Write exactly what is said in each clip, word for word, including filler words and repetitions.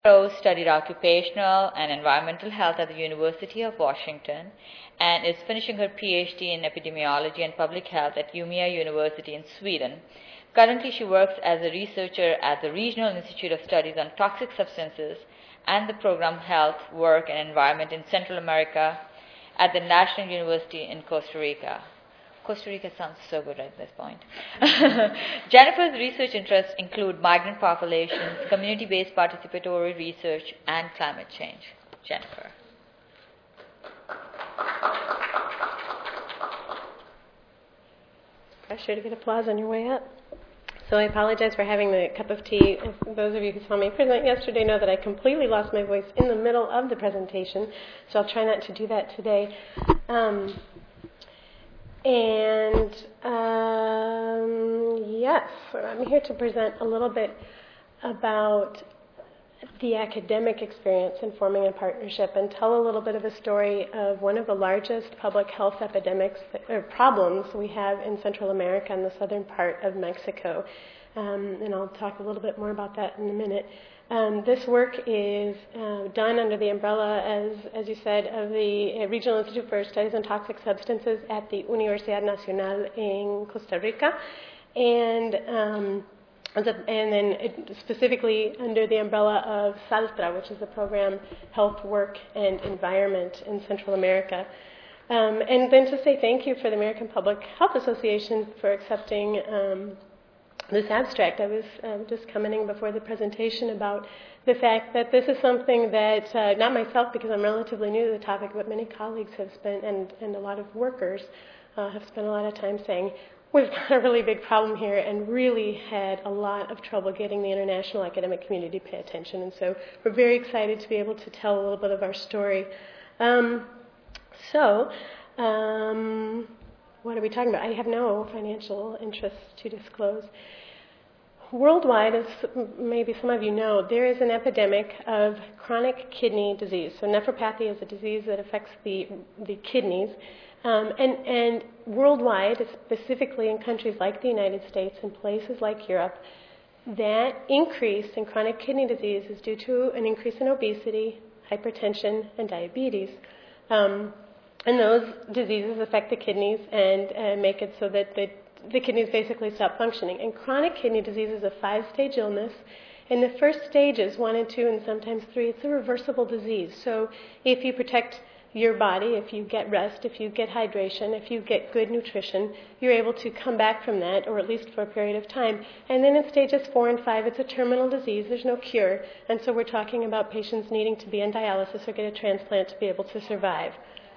Rose studied occupational and environmental health at the University of Washington and is finishing her PhD in epidemiology and public health at Umeå University in Sweden. Currently, she works as a researcher at the Regional Institute of Studies on Toxic Substances and the program Health, Work, and Environment in Central America at the National University in Costa Rica. Costa Rica sounds so good at this point. Jennifer's research interests include migrant populations, community-based participatory research, and climate change. Jennifer. Pressure to get applause on your way up. So I apologize for having the cup of tea. Those of you who saw me present yesterday know that I completely lost my voice in the middle of the presentation, so I'll try not to do that today. Um, And um, yes, I'm here to present a little bit about the academic experience in forming a partnership and tell a little bit of a story of one of the largest public health epidemics that, or problems we have in Central America and the southern part of Mexico. Um, and I'll talk a little bit more about that in a minute. Um, this work is uh, done under the umbrella, as, as you said, of the uh, Regional Institute for Studies on Toxic Substances at the Universidad Nacional in Costa Rica, and um, and then it, specifically under the umbrella of SALTRA, which is the program Health, Work, and Environment in Central America. Um, and then to say thank you for the American Public Health Association for accepting um, this abstract. I was uh, just commenting before the presentation about the fact that this is something that, uh, not myself because I'm relatively new to the topic, but many colleagues have spent, and, and a lot of workers uh, have spent a lot of time saying, we've got a really big problem here and really had a lot of trouble getting the international academic community to pay attention. And so we're very excited to be able to tell a little bit of our story. Um, so, um, what are we talking about? I have no financial interests to disclose. Worldwide, as maybe some of you know, there is an epidemic of chronic kidney disease. So nephropathy is a disease that affects the, the kidneys. Um, and, and worldwide, specifically in countries like the United States and places like Europe, that increase in chronic kidney disease is due to an increase in obesity, hypertension, and diabetes. Um, and those diseases affect the kidneys and uh, make it so that the the kidneys basically stop functioning. And chronic kidney disease is a five-stage illness. In the first stages, one and two, and sometimes three, it's a reversible disease. So if you protect your body, if you get rest, if you get hydration, if you get good nutrition, you're able to come back from that, or at least for a period of time. And then in stages four and five, it's a terminal disease. There's no cure. And so we're talking about patients needing to be on dialysis or get a transplant to be able to survive.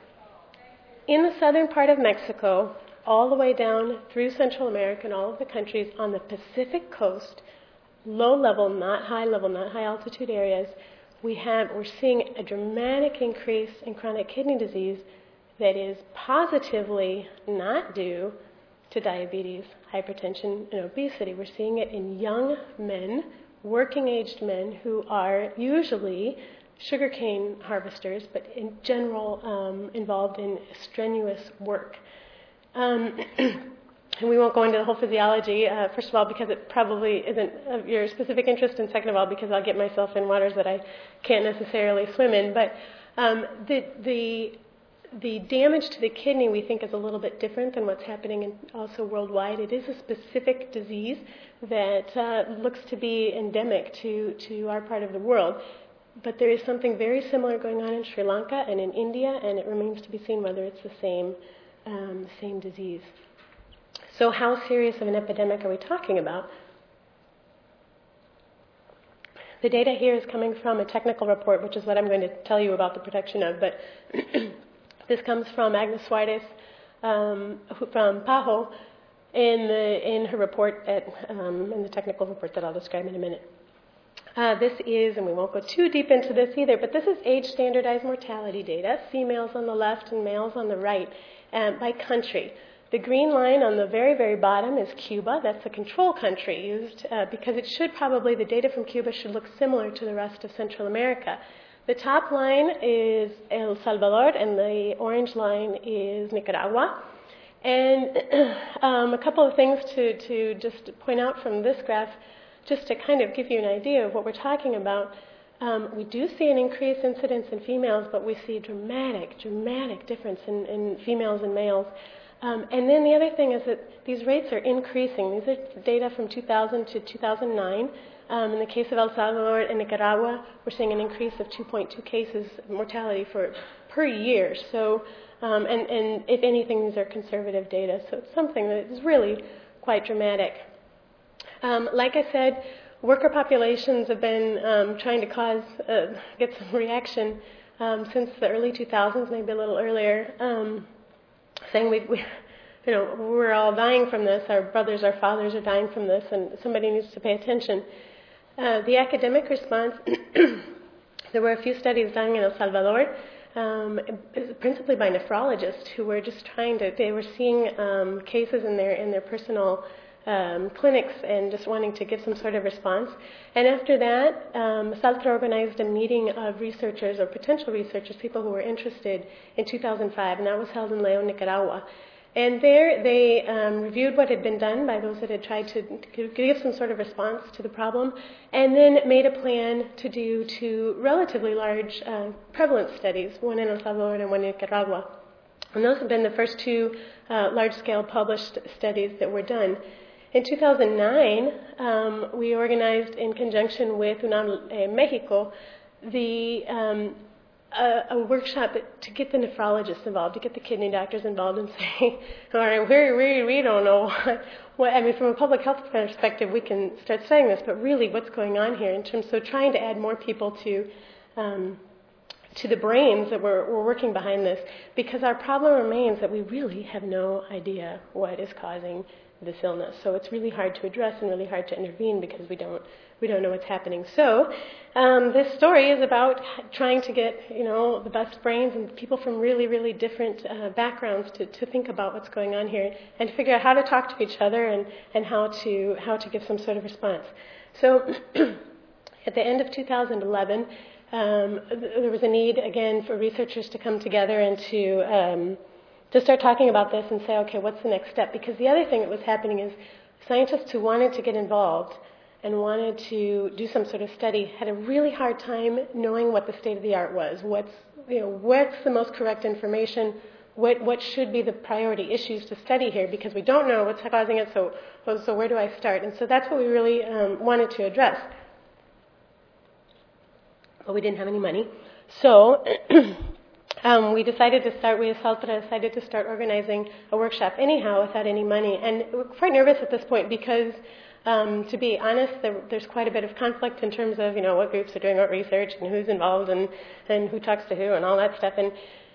In the southern part of Mexico, all the way down through Central America and all of the countries on the Pacific coast, low level, not high level, not high altitude areas, we have, we're seeing a dramatic increase in chronic kidney disease that is positively not due to diabetes, hypertension, and obesity. We're seeing it in young men, working-aged men who are usually sugarcane harvesters, but in general um, involved in strenuous work. Um, and we won't go into the whole physiology, uh, first of all, because it probably isn't of your specific interest, and second of all, because I'll get myself in waters that I can't necessarily swim in. But um, the, the, the damage to the kidney, we think, is a little bit different than what's happening in also worldwide. It is a specific disease that uh, looks to be endemic to, to our part of the world. But there is something very similar going on in Sri Lanka and in India, and it remains to be seen whether it's the same Um, same disease. So how serious of an epidemic are we talking about? The data here is coming from a technical report, which is what I'm going to tell you about the production of, but this comes from Agnes Suarez um, from PAHO in, the, in her report, at, um, in the technical report that I'll describe in a minute. Uh, this is, and we won't go too deep into this either, but this is age-standardized mortality data, females on the left and males on the right, um, by country. The green line on the very, very bottom is Cuba. That's the control country used uh, because it should probably, the data from Cuba should look similar to the rest of Central America. The top line is El Salvador, and the orange line is Nicaragua. And um, a couple of things to, to just point out from this graph, just to kind of give you an idea of what we're talking about. Um, we do see an increased incidence in females, but we see dramatic, dramatic difference in, in females and males. Um, and then the other thing is that these rates are increasing. These are data from two thousand to two thousand nine. Um, in the case of El Salvador and Nicaragua, we're seeing an increase of two point two cases of mortality for, per year. So, um, and, and if anything, these are conservative data. So it's something that is really quite dramatic. Um, like I said, worker populations have been um, trying to cause, uh, get some reaction um, since the early two thousands, maybe a little earlier, um, saying we, we, you know, we're all dying from this. Our brothers, our fathers are dying from this, and somebody needs to pay attention. Uh, the academic response, there were a few studies done in El Salvador, um, principally by nephrologists who were just trying to, they were seeing um, cases in their in their personal um, clinics and just wanting to give some sort of response. And after that, um, SALTRA organized a meeting of researchers or potential researchers, people who were interested, in two thousand five, and that was held in León, Nicaragua. And there they um, reviewed what had been done by those that had tried to give some sort of response to the problem, and then made a plan to do two relatively large uh, prevalence studies, one in El Salvador and one in Nicaragua. And those have been the first two uh, large-scale published studies that were done. In two thousand nine, um, we organized in conjunction with UNAM eh, Mexico the um, A, a workshop to get the nephrologists involved, to get the kidney doctors involved and say, all right, we, we, we don't know what, what, I mean, from a public health perspective, we can start studying this, but really what's going on here in terms of trying to add more people to um, to the brains that we're, we're working behind this, because our problem remains that we really have no idea what is causing this illness. So it's really hard to address and really hard to intervene because we don't we don't know what's happening. So um, this story is about trying to get, you know, the best brains and people from really, really different uh, backgrounds to, to think about what's going on here and to figure out how to talk to each other and, and how to how to give some sort of response. So at the end of two thousand eleven, um, there was a need again for researchers to come together and to um, to start talking about this and say, okay, what's the next step? Because the other thing that was happening is scientists who wanted to get involved and wanted to do some sort of study had a really hard time knowing what the state of the art was. What's, you know, what's the most correct information? What what should be the priority issues to study here? Because we don't know what's causing it. So so where do I start? And so that's what we really um, wanted to address. But we didn't have any money, so. Um, we decided to start, we as SALTRA decided to start organizing a workshop anyhow without any money. And we're quite nervous at this point because, um, to be honest, there, there's quite a bit of conflict in terms of, you know, what groups are doing what research and who's involved and, and who talks to who and all that stuff. And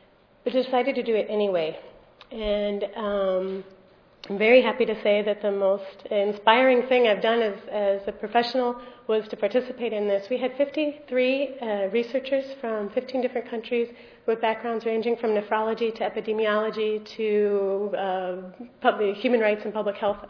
we decided to do it anyway. And um, I'm very happy to say that the most inspiring thing I've done as, as a professional was to participate in this. We had fifty-three uh, researchers from fifteen different countries with backgrounds ranging from nephrology to epidemiology to uh, public, human rights and public health.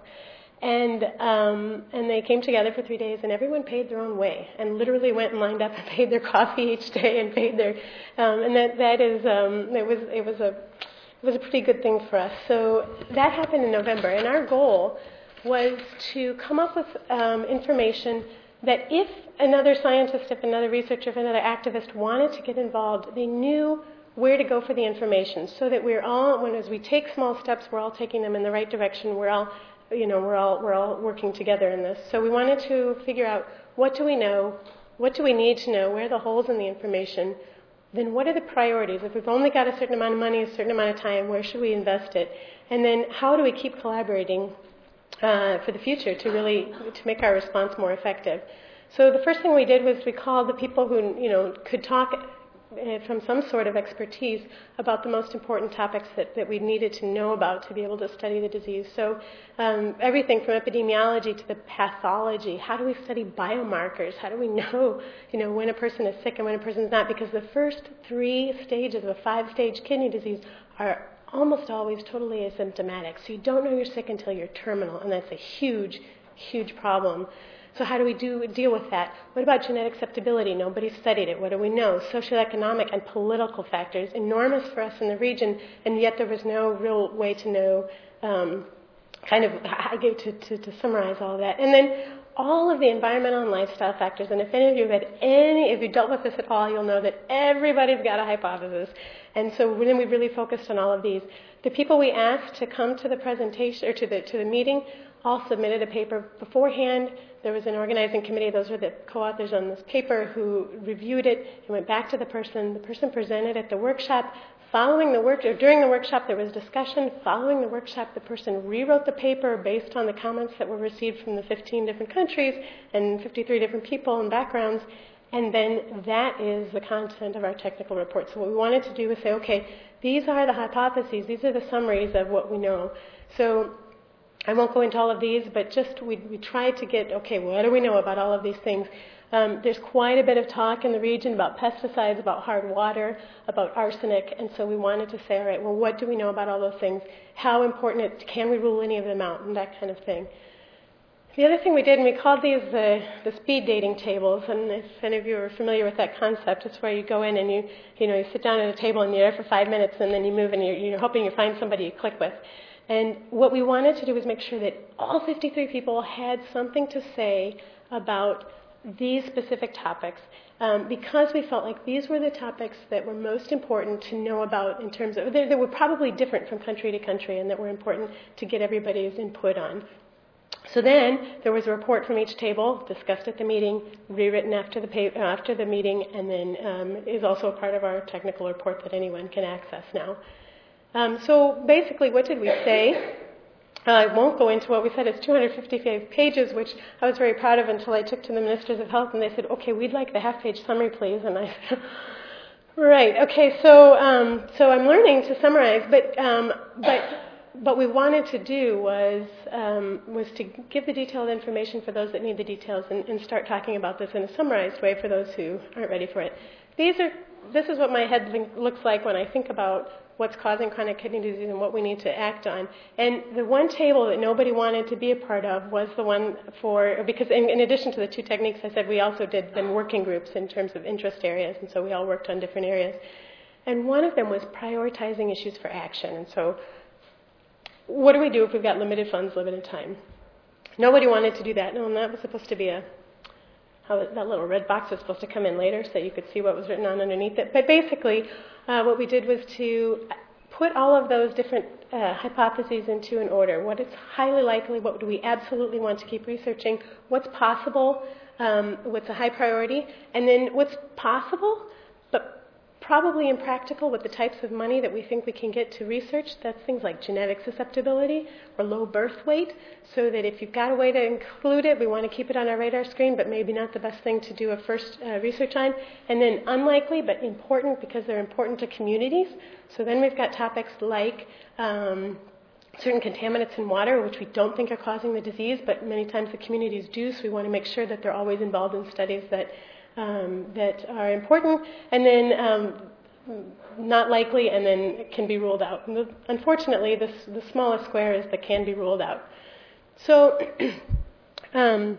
And um, and they came together for three days, and everyone paid their own way, and literally went and lined up and paid their coffee each day, and paid their, um, and that that is um, it was it was a it was a pretty good thing for us. So that happened in November, and our goal was to come up with um, information that if another scientist, if another researcher, if another activist wanted to get involved, they knew where to go for the information, so that we're all, when as we take small steps, we're all taking them in the right direction. We're all, you know, we're all we're all working together in this. So we wanted to figure out what do we know, what do we need to know, where are the holes in the information, then what are the priorities? If we've only got a certain amount of money, a certain amount of time, where should we invest it? And then how do we keep collaborating uh, for the future to really to make our response more effective? So the first thing we did was we called the people who, you know, could talk uh, from some sort of expertise about the most important topics that, that we needed to know about to be able to study the disease. So um, everything from epidemiology to the pathology. How do we study biomarkers? How do we know, you know, when a person is sick and when a person is not? Because the first three stages of a five-stage kidney disease are almost always totally asymptomatic. So you don't know you're sick until you're terminal, and that's a huge, huge problem. So how do we do deal with that? What about genetic susceptibility? Nobody studied it. What do we know? Socioeconomic and political factors, enormous for us in the region, and yet there was no real way to know, um, kind of, I gave to, to, to summarize all of that. And then all of the environmental and lifestyle factors. And if any of you have had any, if you dealt with this at all, you'll know that everybody's got a hypothesis. And so then we really focused on all of these. The people we asked to come to the presentation or to the to the meeting all submitted a paper beforehand. There was an organizing committee. Those were the co-authors on this paper who reviewed it and went back to the person. The person presented at the workshop. Following the work, or during the workshop, there was discussion. Following the workshop, the person rewrote the paper based on the comments that were received from the fifteen different countries and fifty-three different people and backgrounds. And then that is the content of our technical report. So what we wanted to do was say, okay, these are the hypotheses. These are the summaries of what we know. So I won't go into all of these, but just we, we tried to get, okay, what do we know about all of these things? Um, there's quite a bit of talk in the region about pesticides, about hard water, about arsenic, and so we wanted to say, all right, well, what do we know about all those things? How important it, can we rule any of them out, and that kind of thing. The other thing we did, and we called these the, the speed dating tables, and if any of you are familiar with that concept, it's where you go in and you, you know, you sit down at a table and you're there for five minutes, and then you move and you're, you're hoping you find somebody you click with. And what we wanted to do was make sure that all fifty-three people had something to say about these specific topics, um, because we felt like these were the topics that were most important to know about in terms of, they, they were probably different from country to country and that were important to get everybody's input on. So then there was a report from each table, discussed at the meeting, rewritten after the pa- uh, after the meeting, and then um, is also a part of our technical report that anyone can access now. Um, so basically, what did we say? Uh, I won't go into what we said. It's two hundred fifty-five pages, which I was very proud of until I took to the Ministers of Health, and they said, okay, we'd like the half-page summary, please. And I said, right, okay, so um, so I'm learning to summarize, but um, but what we wanted to do was um, was to give the detailed information for those that need the details and, and start talking about this in a summarized way for those who aren't ready for it. These are this is what my head looks like when I think about what's causing chronic kidney disease and what we need to act on. And the one table that nobody wanted to be a part of was the one for, because in, in addition to the two techniques I said, we also did then working groups in terms of interest areas, and so we all worked on different areas. And one of them was prioritizing issues for action. And so what do we do if we've got limited funds, limited time? Nobody wanted to do that. No, and that was supposed to be a, how that little red box was supposed to come in later so you could see what was written on underneath it. But basically, uh, what we did was to put all of those different uh, hypotheses into an order. What is highly likely? What do we absolutely want to keep researching? What's possible? Um, what's a high priority? And then what's possible, but probably impractical with the types of money that we think we can get to research. That's things like genetic susceptibility or low birth weight, so that if you've got a way to include it, we want to keep it on our radar screen, but maybe not the best thing to do a first uh, research on. And then unlikely, but important because they're important to communities. So then we've got topics like um, certain contaminants in water, which we don't think are causing the disease, but many times the communities do, so we want to make sure that they're always involved in studies that Um, that are important, and then um, not likely, and then can be ruled out. And the, unfortunately, this, the smallest square is the can be ruled out. So um,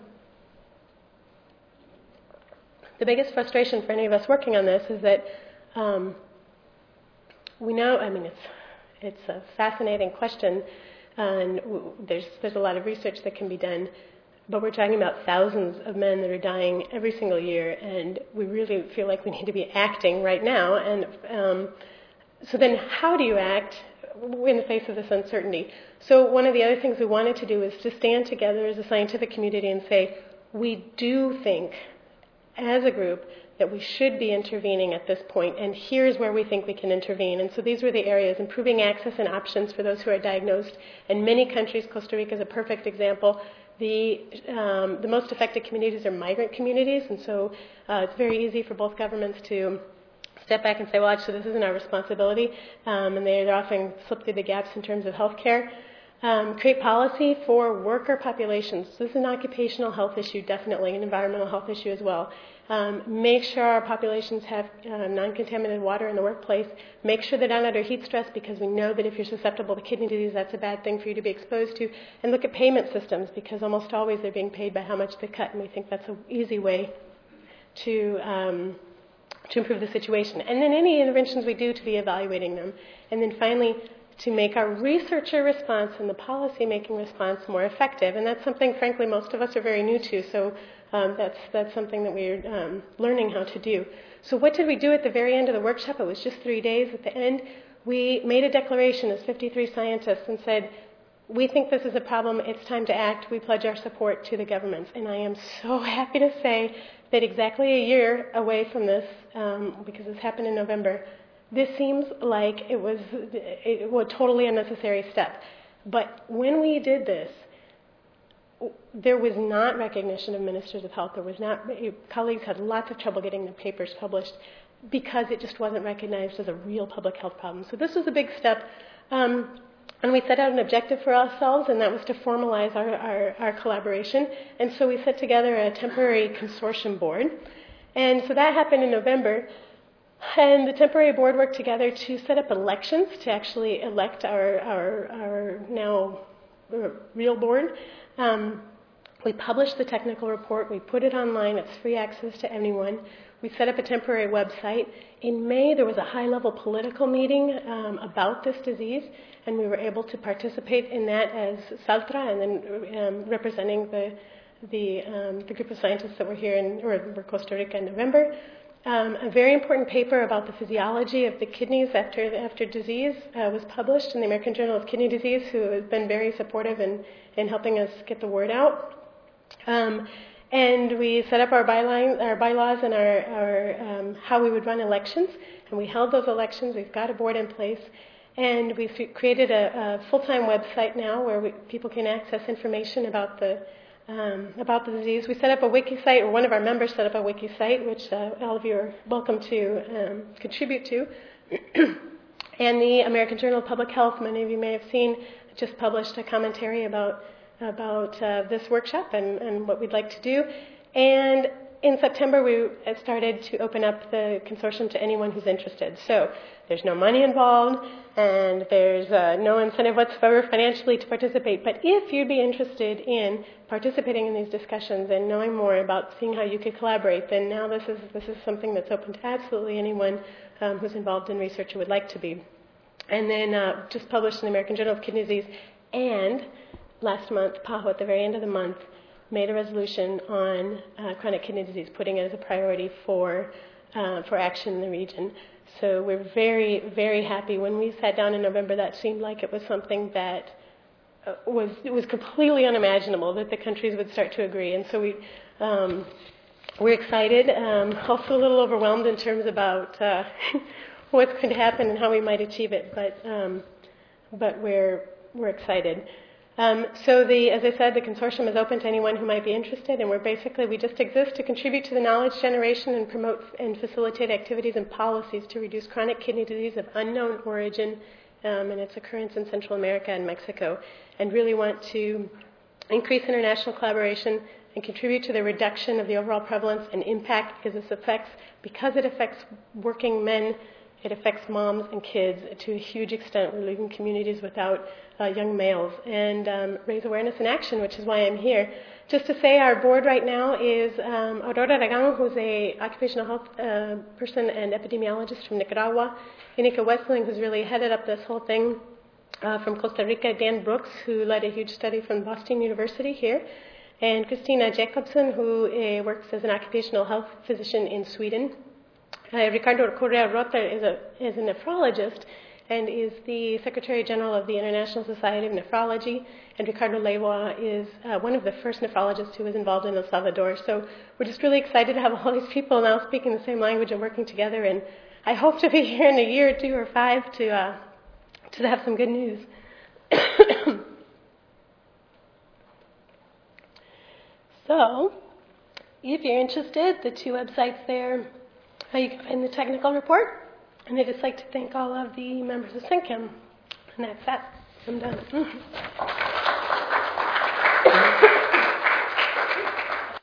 the biggest frustration for any of us working on this is that um, we know, I mean, it's, it's a fascinating question, and w- there's, there's a lot of research that can be done. But we're talking about thousands of men that are dying every single year, and we really feel like we need to be acting right now. And um, so then how do you act in the face of this uncertainty? So one of the other things we wanted to do is to stand together as a scientific community and say, we do think, as a group, that we should be intervening at this point, and here's where we think we can intervene. And so these were the areas: improving access and options for those who are diagnosed. In many countries, Costa Rica is a perfect example. The, um, the most affected communities are migrant communities, and so uh, it's very easy for both governments to step back and say, well, actually, this isn't our responsibility, um, and they're often slip through the gaps in terms of health care. Um, create policy for worker populations. This is an occupational health issue, definitely, an environmental health issue as well. Um, make sure our populations have uh, non-contaminated water in the workplace. Make sure they're not under heat stress, because we know that if you're susceptible to kidney disease, that's a bad thing for you to be exposed to. And look at payment systems, because almost always they're being paid by how much they cut, and we think that's an easy way to um, to improve the situation. And then any interventions we do, to be evaluating them. And then finally, to make our researcher response and the policy-making response more effective. And that's something, frankly, most of us are very new to, so um, that's, that's something that we're um, learning how to do. So what did we do at the very end of the workshop? It was just three days. At the end, we made a declaration as fifty-three scientists and said, we think this is a problem, it's time to act, we pledge our support to the governments. And I am so happy to say that exactly a year away from this, um, because this happened in November, this seems like it was, it was a totally unnecessary step. But when we did this, there was not recognition of ministers of health. There was not, colleagues had lots of trouble getting the papers published because it just wasn't recognized as a real public health problem. So this was a big step. Um, and we set out an objective for ourselves, and that was to formalize our, our, our collaboration. And so we set together a temporary consortium board. And so that happened in November. And the temporary board worked together to set up elections to actually elect our, our, our now real board. Um, we published the technical report. We put it online. It's free access to anyone. We set up a temporary website. In May, there was a high-level political meeting um, about this disease, and we were able to participate in that as SALTRA, and then um, representing the the, um, the group of scientists that were here in or were Costa Rica in November. Um, a very important paper about the physiology of the kidneys after after disease uh, was published in the American Journal of Kidney Disease, who has been very supportive in, in helping us get the word out. Um, and we set up our, byline, our bylaws and our, our um, how we would run elections, and we held those elections. We've got a board in place, and we've created a, a full-time website now where we, people can access information about the Um, about the disease. We set up a wiki site, or one of our members set up a wiki site, which uh, all of you are welcome to um, contribute to. And the American Journal of Public Health, many of you may have seen, just published a commentary about about uh, this workshop and, and what we'd like to do. And in September, we started to open up the consortium to anyone who's interested. So there's no money involved, and there's uh, no incentive whatsoever financially to participate. But if you'd be interested in participating in these discussions and knowing more about seeing how you could collaborate, then now this is this is something that's open to absolutely anyone um, who's involved in research or would like to be. And then uh, just published in the American Journal of Kidney Disease. And last month, PAHO, at the very end of the month, made a resolution on uh, chronic kidney disease, putting it as a priority for uh, for action in the region. So we're very, very happy. When we sat down in November, that seemed like it was something that uh, was it was completely unimaginable that the countries would start to agree. And so we um, we're excited, um, also a little overwhelmed in terms about uh, what's going to happen and how we might achieve it. But um, but we're we're excited. Um, so the, as I said, the consortium is open to anyone who might be interested, and we're basically, we just exist to contribute to the knowledge generation and promote and facilitate activities and policies to reduce chronic kidney disease of unknown origin um, and its occurrence in Central America and Mexico, and really want to increase international collaboration and contribute to the reduction of the overall prevalence and impact because this affects, because it affects working men, it affects moms and kids to a huge extent. We're leaving communities without uh, young males, and um, raise awareness and action, which is why I'm here. Just to say, our board right now is um, Aurora Aragon, who's a occupational health uh, person and epidemiologist from Nicaragua, Inika Westling, who's really headed up this whole thing uh, from Costa Rica, Dan Brooks, who led a huge study from Boston University here, and Christina Jacobson, who uh, works as an occupational health physician in Sweden. Uh, Ricardo Correa Rota is a, is a nephrologist and is the Secretary General of the International Society of Nephrology. And Ricardo Lewa is uh, one of the first nephrologists who was involved in El Salvador. So we're just really excited to have all these people now speaking the same language and working together. And I hope to be here in a year or two or five to, uh, to have some good news. So if you're interested, the two websites there, you can find the technical report, and I'd just like to thank all of the members of SYNCAM. And that's that. I'm done.